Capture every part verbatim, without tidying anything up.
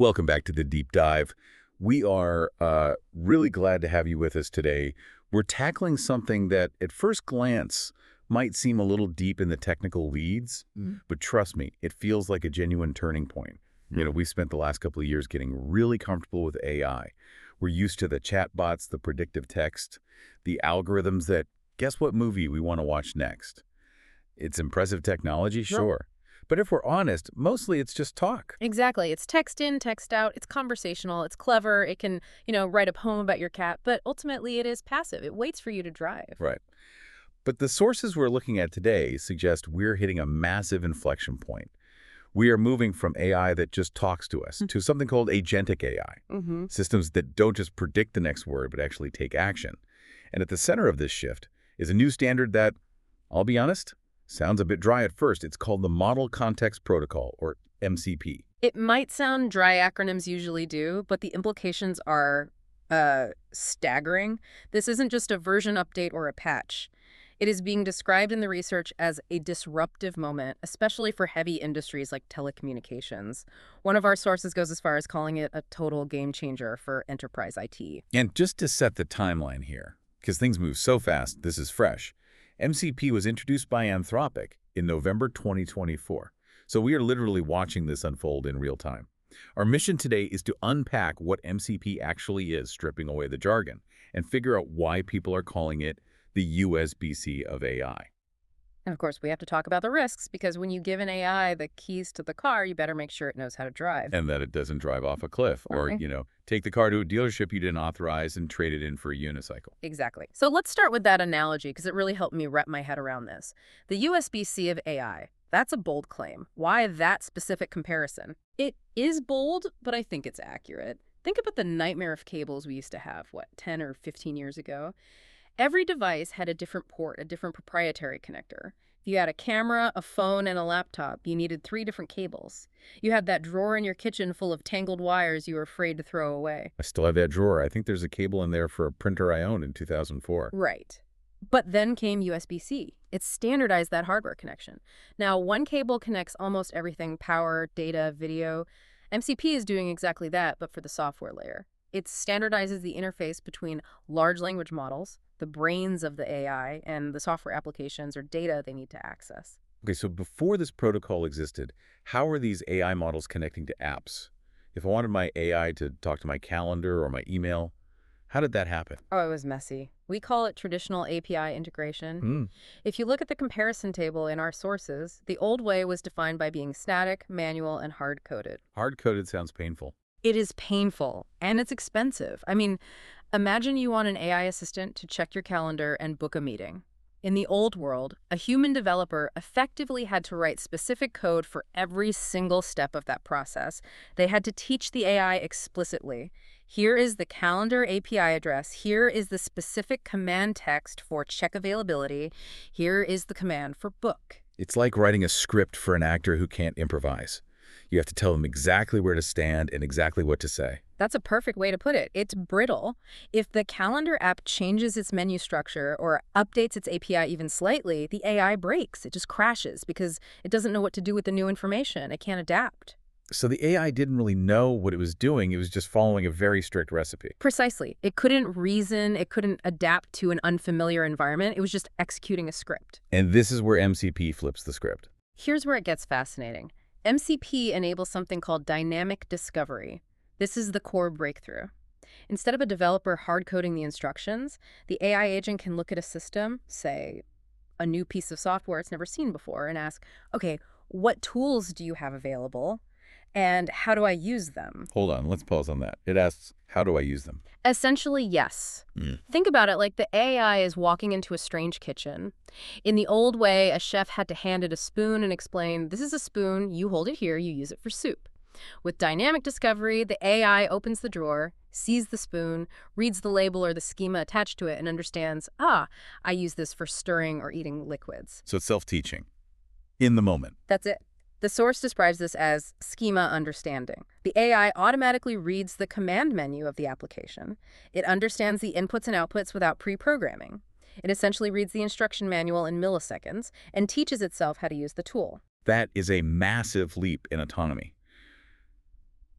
Welcome back to the Deep Dive. We are uh, really glad to have you with us today. We're tackling something that at first glance might seem a little deep in the technical weeds, Mm. but trust me, it feels like a genuine turning point. You know, we spent the last couple of years getting really comfortable with A I. We're used to the chatbots, the predictive text, the algorithms that guess what movie we want to watch next. It's impressive technology, Sure. sure. But if we're honest, mostly it's just talk. Exactly. It's text in, text out. It's conversational. It's clever. It can, you know, write a poem about your cat, but ultimately it is passive. It waits for you to drive. Right. But the sources we're looking at today suggest we're hitting a massive inflection point. We are moving from A I that just talks to us to something called agentic A I, Mm-hmm. systems that don't just predict the next word, but actually take action. And at the center of this shift is a new standard that, I'll be honest, sounds a bit dry at first. It's called the Model Context Protocol, or M C P. It might sound dry, acronyms usually do, but the implications are uh, staggering. This isn't just a version update or a patch. It is being described in the research as a disruptive moment, especially for heavy industries like telecommunications. One of our sources goes as far as calling it a total game changer for enterprise I T. And just to set the timeline here, because things move so fast, this is fresh, M C P was introduced by Anthropic in November twenty twenty-four. So we are literally watching this unfold in real time. Our mission today is to unpack what M C P actually is, stripping away the jargon, and figure out why people are calling it the U S B C of A I. And of course, we have to talk about the risks, because when you give an A I the keys to the car, you better make sure it knows how to drive. And that it doesn't drive off a cliff or, Right. you know, take the car to a dealership you didn't authorize and trade it in for a unicycle. Exactly. So let's start with that analogy, because it really helped me wrap my head around this. The U S B C of A I, that's a bold claim. Why that specific comparison? It is bold, but I think it's accurate. Think about the nightmare of cables we used to have, what, ten or fifteen years ago? Every device had a different port, a different proprietary connector. If you had a camera, a phone, and a laptop, you needed three different cables. You had that drawer in your kitchen full of tangled wires you were afraid to throw away. I still have that drawer. I think there's a cable in there for a printer I owned in two thousand four. Right. But then came U S B C. It standardized that hardware connection. Now, one cable connects almost everything: power, data, video. M C P is doing exactly that, but for the software layer. It standardizes the interface between large language models, the brains of the A I, and the software applications or data they need to access. Okay, so before this protocol existed, how are these A I models connecting to apps? If I wanted my A I to talk to my calendar or my email, how did that happen? Oh, it was messy. We call it traditional A P I integration. Hmm. If you look at the comparison table in our sources, the old way was defined by being static, manual, and hard-coded. Hard-coded sounds painful. It is painful, and it's expensive. I mean, imagine you want an A I assistant to check your calendar and book a meeting. In the old world, a human developer effectively had to write specific code for every single step of that process. They had to teach the A I explicitly. Here is the calendar A P I address. Here is the specific command text for check availability. Here is the command for book. It's like writing a script for an actor who can't improvise. You have to tell them exactly where to stand and exactly what to say. That's a perfect way to put it. It's brittle. If the calendar app changes its menu structure or updates its A P I even slightly, the A I breaks. It just crashes because it doesn't know what to do with the new information. It can't adapt. So the A I didn't really know what it was doing. It was just following a very strict recipe. Precisely. It couldn't reason. It couldn't adapt to an unfamiliar environment. It was just executing a script. And this is where M C P flips the script. Here's where it gets fascinating. M C P enables something called dynamic discovery. This is the core breakthrough. Instead of a developer hard-coding the instructions, the A I agent can look at a system, say a new piece of software it's never seen before, and ask, okay, what tools do you have available, and how do I use them? Hold on, let's pause on that. It asks, how do I use them? Essentially, yes. Mm. Think about it like the A I is walking into a strange kitchen. In the old way, a chef had to hand it a spoon and explain, this is a spoon, you hold it here, you use it for soup. With dynamic discovery, the A I opens the drawer, sees the spoon, reads the label or the schema attached to it, and understands, ah, I use this for stirring or eating liquids. So it's self-teaching, in the moment. That's it. The source describes this as schema understanding. The A I automatically reads the command menu of the application. It understands the inputs and outputs without pre-programming. It essentially reads the instruction manual in milliseconds and teaches itself how to use the tool. That is a massive leap in autonomy.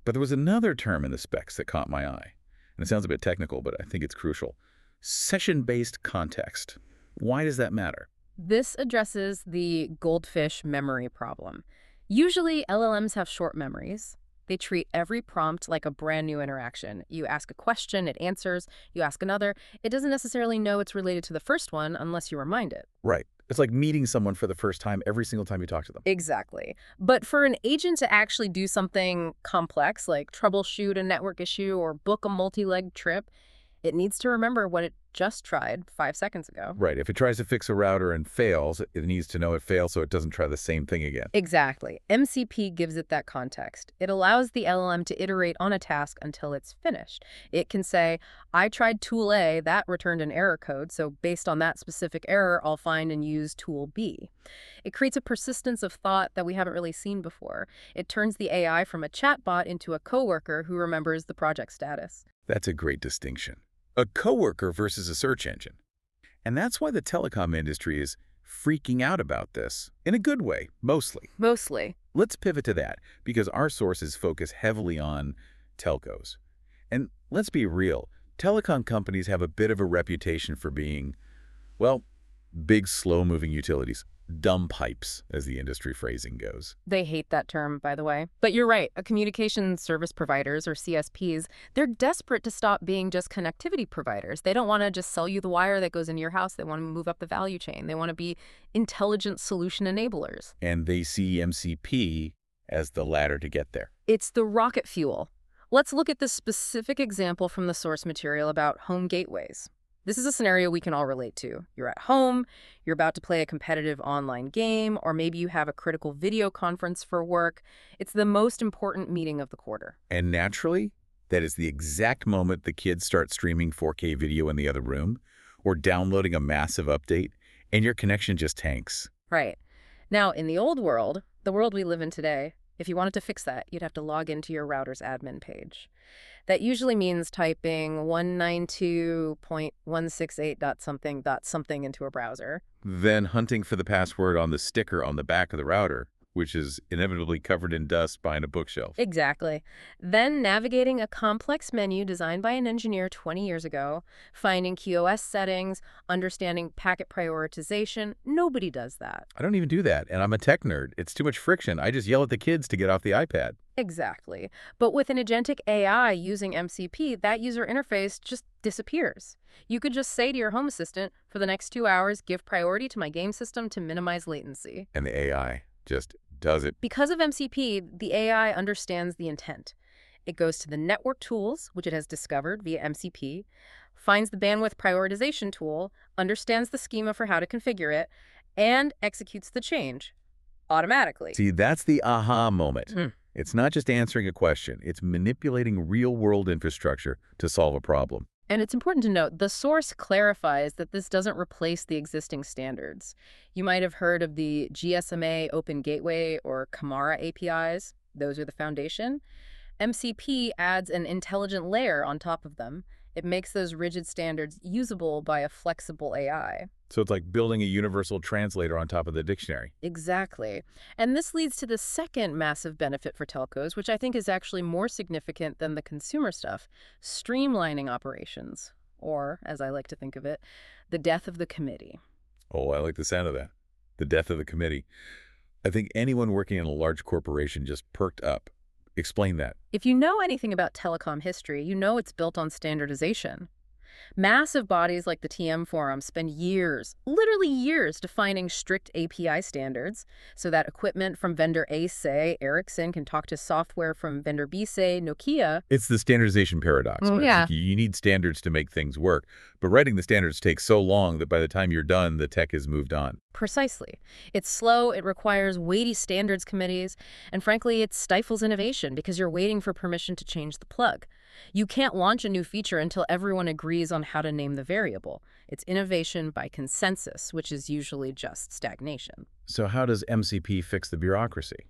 But there was another term in the specs that caught my eye. And it sounds a bit technical, but I think it's crucial. Session-based context. Why does that matter? This addresses the goldfish memory problem. Usually, L L Ms have short memories. They treat every prompt like a brand new interaction. You ask a question, it answers. You ask another. It doesn't necessarily know it's related to the first one unless you remind it. Right. It's like meeting someone for the first time every single time you talk to them. Exactly. But for an agent to actually do something complex, like troubleshoot a network issue or book a multi-leg trip, it needs to remember what it just tried five seconds ago. Right. If it tries to fix a router and fails, it needs to know it failed so it doesn't try the same thing again. Exactly. M C P gives it that context. It allows the L L M to iterate on a task until it's finished. It can say, I tried tool A, that returned an error code, so based on that specific error, I'll find and use tool B. It creates a persistence of thought that we haven't really seen before. It turns the A I from a chatbot into a coworker who remembers the project status. That's a great distinction. A coworker versus a search engine. And that's why the telecom industry is freaking out about this. In a good way, mostly. Mostly. Let's pivot to that, because our sources focus heavily on telcos. And let's be real, telecom companies have a bit of a reputation for being, well, big, slow-moving utilities. Dumb pipes, as the industry phrasing goes. They hate that term, by the way. But you're right. A communication service providers, or C S Ps, they're desperate to stop being just connectivity providers. They don't want to just sell you the wire that goes into your house. They want to move up the value chain. They want to be intelligent solution enablers. And they see M C P as the ladder to get there. It's the rocket fuel. Let's look at this specific example from the source material about home gateways. This is a scenario we can all relate to. You're at home, you're about to play a competitive online game, or maybe you have a critical video conference for work. It's the most important meeting of the quarter. And naturally, that is the exact moment the kids start streaming four K video in the other room, or downloading a massive update, and your connection just tanks. Right. Now, in the old world, the world we live in today, if you wanted to fix that, you'd have to log into your router's admin page. That usually means typing one ninety-two dot one sixty-eight dot something dot something into a browser. Then hunting for the password on the sticker on the back of the router, which is inevitably covered in dust behind a bookshelf. Exactly. Then navigating a complex menu designed by an engineer twenty years ago, finding Q o S settings, understanding packet prioritization. Nobody does that. I don't even do that, and I'm a tech nerd. It's too much friction. I just yell at the kids to get off the iPad. Exactly. But with an agentic A I using M C P, that user interface just disappears. You could just say to your home assistant, for the next two hours, give priority to my game system to minimize latency. And the A I just does it. Because of M C P, the A I understands the intent. It goes to the network tools, which it has discovered via M C P, finds the bandwidth prioritization tool, understands the schema for how to configure it, and executes the change automatically. See, that's the aha moment. Mm. It's not just answering a question. It's manipulating real-world infrastructure to solve a problem. And it's important to note, the source clarifies that this doesn't replace the existing standards. You might have heard of the G S M A Open Gateway or Camara A P Is. Those are the foundation. M C P adds an intelligent layer on top of them. It makes those rigid standards usable by a flexible A I. So it's like building a universal translator on top of the dictionary. Exactly. And this leads to the second massive benefit for telcos, which I think is actually more significant than the consumer stuff: streamlining operations, or, as I like to think of it, the death of the committee. Oh, I like the sound of that. The death of the committee. I think anyone working in a large corporation just perked up. Explain that. If you know anything about telecom history, you know it's built on standardization. Massive bodies like the T M Forum spend years, literally years, defining strict A P I standards so that equipment from vendor A, say, Ericsson, can talk to software from vendor B, say, Nokia. It's the standardization paradox. Mm, right? yeah. You need standards to make things work, but writing the standards takes so long that by the time you're done, the tech has moved on. Precisely. It's slow, it requires weighty standards committees, and frankly, it stifles innovation because you're waiting for permission to change the plug. You can't launch a new feature until everyone agrees on how to name the variable. It's innovation by consensus, which is usually just stagnation. So how does M C P fix the bureaucracy?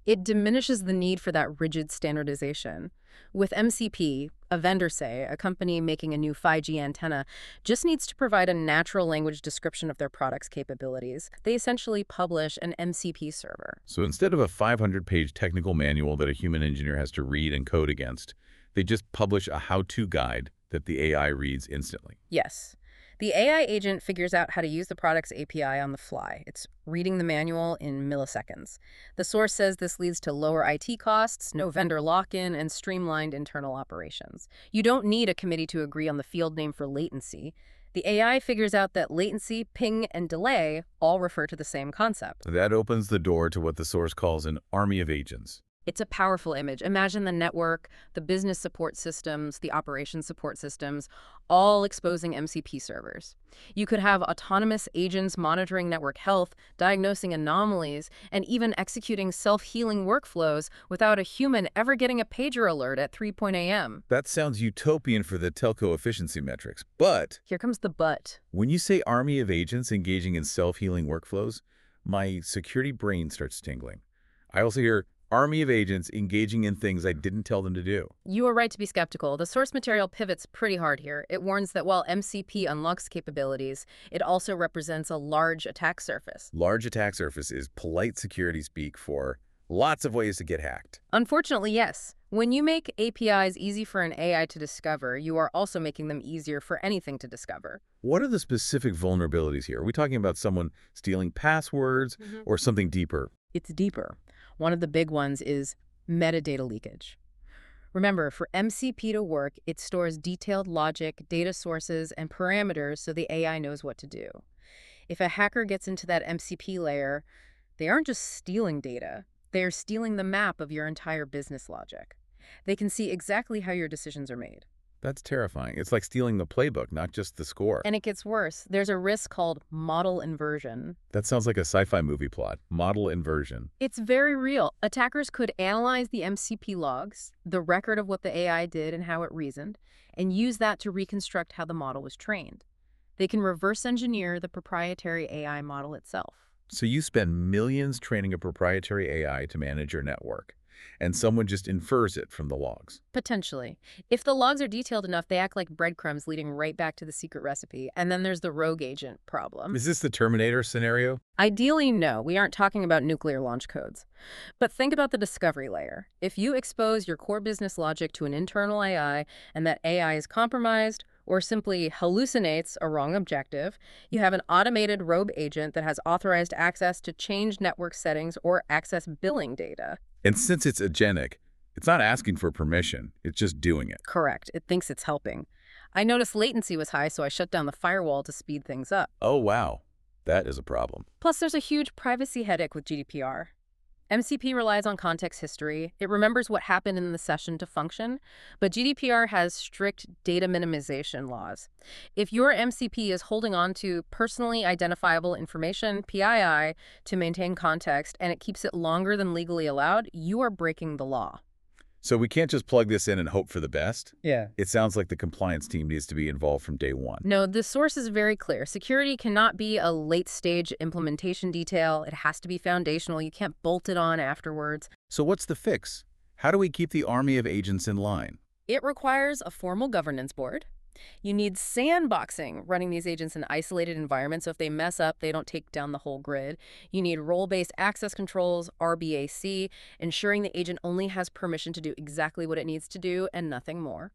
It diminishes the need for that rigid standardization. With M C P, a vendor, say, a company making a new five G antenna, just needs to provide a natural language description of their product's capabilities. They essentially publish an M C P server. So instead of a five hundred page technical manual that a human engineer has to read and code against, they just publish a how-to guide that the A I reads instantly. Yes. The A I agent figures out how to use the product's A P I on the fly. It's reading the manual in milliseconds. The source says this leads to lower I T costs, no vendor lock-in, and streamlined internal operations. You don't need a committee to agree on the field name for latency. The A I figures out that latency, ping, and delay all refer to the same concept. That opens the door to what the source calls an army of agents. It's a powerful image. Imagine the network, the business support systems, the operations support systems, all exposing M C P servers. You could have autonomous agents monitoring network health, diagnosing anomalies, and even executing self-healing workflows without a human ever getting a pager alert at three a m That sounds utopian for the telco efficiency metrics, but Here comes the but. when you say army of agents engaging in self-healing workflows, my security brain starts tingling. I also hear army of agents engaging in things I didn't tell them to do. You are right to be skeptical. The source material pivots pretty hard here. It warns that while M C P unlocks capabilities, it also represents a large attack surface. Large attack surface is polite security speak for lots of ways to get hacked. Unfortunately, yes. When you make A P Is easy for an A I to discover, you are also making them easier for anything to discover. What are the specific vulnerabilities here? Are we talking about someone stealing passwords Mm-hmm. or something deeper? It's deeper. One of the big ones is metadata leakage. Remember, for M C P to work, it stores detailed logic, data sources, and parameters so the A I knows what to do. If a hacker gets into that M C P layer, they aren't just stealing data. They are stealing the map of your entire business logic. They can see exactly how your decisions are made. That's terrifying. It's like stealing the playbook, not just the score. And it gets worse. There's a risk called model inversion. That sounds like a sci-fi movie plot. Model inversion. It's very real. Attackers could analyze the M C P logs, the record of what the A I did and how it reasoned, and use that to reconstruct how the model was trained. They can reverse engineer the proprietary A I model itself. So you spend millions training a proprietary A I to manage your network, and someone just infers it from the logs. Potentially. If the logs are detailed enough, they act like breadcrumbs leading right back to the secret recipe. And then there's the rogue agent problem. Is this the Terminator scenario? Ideally, no. We aren't talking about nuclear launch codes. But think about the discovery layer. If you expose your core business logic to an internal A I and that A I is compromised or simply hallucinates a wrong objective, you have an automated rogue agent that has authorized access to change network settings or access billing data. And since it's agentic, it's not asking for permission. It's just doing it. Correct. It thinks it's helping. I noticed latency was high, so I shut down the firewall to speed things up. Oh, wow. That is a problem. Plus, there's a huge privacy headache with G D P R. M C P relies on context history. It remembers what happened in the session to function, but G D P R has strict data minimization laws. If your M C P is holding on to personally identifiable information, P I I, to maintain context, and it keeps it longer than legally allowed, you are breaking the law. So we can't just plug this in and hope for the best? Yeah. It sounds like the compliance team needs to be involved from day one. No, the source is very clear. Security cannot be a late-stage implementation detail. It has to be foundational. You can't bolt it on afterwards. So what's the fix? How do we keep the army of agents in line? It requires a formal governance board. You need sandboxing, running these agents in isolated environments, so if they mess up, they don't take down the whole grid. You need role-based access controls, R B A C, ensuring the agent only has permission to do exactly what it needs to do and nothing more.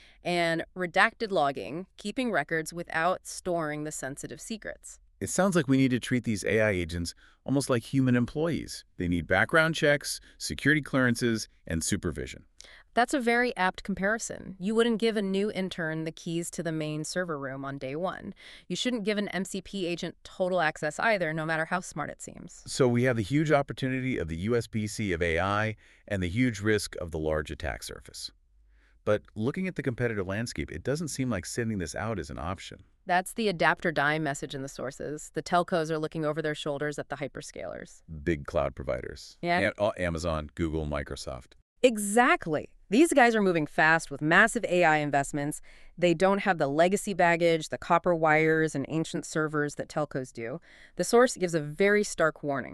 And redacted logging, keeping records without storing the sensitive secrets. It sounds like we need to treat these A I agents almost like human employees. They need background checks, security clearances, and supervision. That's a very apt comparison. You wouldn't give a new intern the keys to the main server room on day one. You shouldn't give an M C P agent total access either, no matter how smart it seems. So we have the huge opportunity of the U S B C of A I and the huge risk of the large attack surface. But looking at the competitive landscape, it doesn't seem like sending this out is an option. That's the adapt or die message in the sources. The telcos are looking over their shoulders at the hyperscalers. Big cloud providers. Yeah. A- Amazon, Google, Microsoft. Exactly. These guys are moving fast with massive A I investments. They don't have the legacy baggage, the copper wires, and ancient servers that telcos do. The source gives a very stark warning.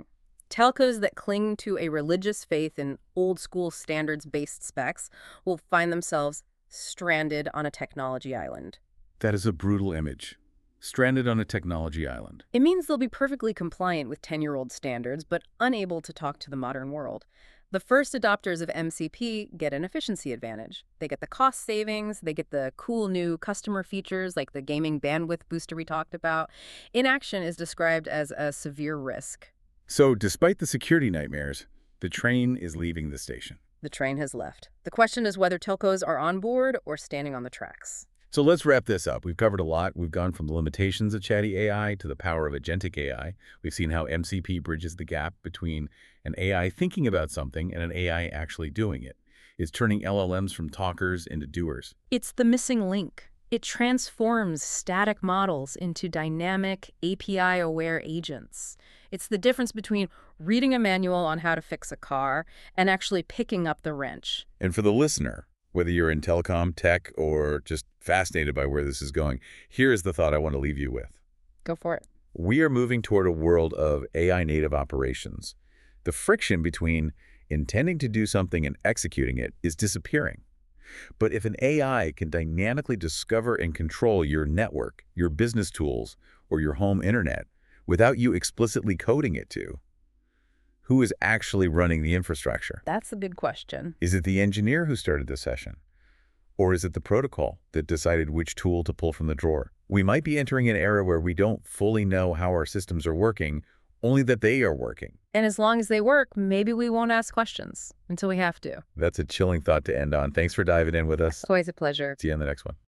Telcos that cling to a religious faith in old-school standards-based specs will find themselves stranded on a technology island. That is a brutal image. Stranded on a technology island. It means they'll be perfectly compliant with ten-year-old standards, but unable to talk to the modern world. The first adopters of M C P get an efficiency advantage. They get the cost savings, they get the cool new customer features like the gaming bandwidth booster we talked about. Inaction is described as a severe risk. So, despite the security nightmares, the train is leaving the station. The train has left. The question is whether telcos are on board or standing on the tracks. So let's wrap this up. We've covered a lot. We've gone from the limitations of chatty A I to the power of agentic A I. We've seen how M C P bridges the gap between an A I thinking about something and an A I actually doing it. It's turning L L Ms from talkers into doers. It's the missing link. It transforms static models into dynamic, A P I-aware agents. It's the difference between reading a manual on how to fix a car and actually picking up the wrench. And for the listener, whether you're in telecom, tech, or just fascinated by where this is going, here is the thought I want to leave you with. Go for it. We are moving toward a world of A I-native operations. The friction between intending to do something and executing it is disappearing. But if an A I can dynamically discover and control your network, your business tools, or your home internet without you explicitly coding it to, who is actually running the infrastructure? That's the big question. Is it the engineer who started the session? Or is it the protocol that decided which tool to pull from the drawer? We might be entering an era where we don't fully know how our systems are working, only that they are working. And as long as they work, maybe we won't ask questions until we have to. That's a chilling thought to end on. Thanks for diving in with us. Always a pleasure. See you on the next one.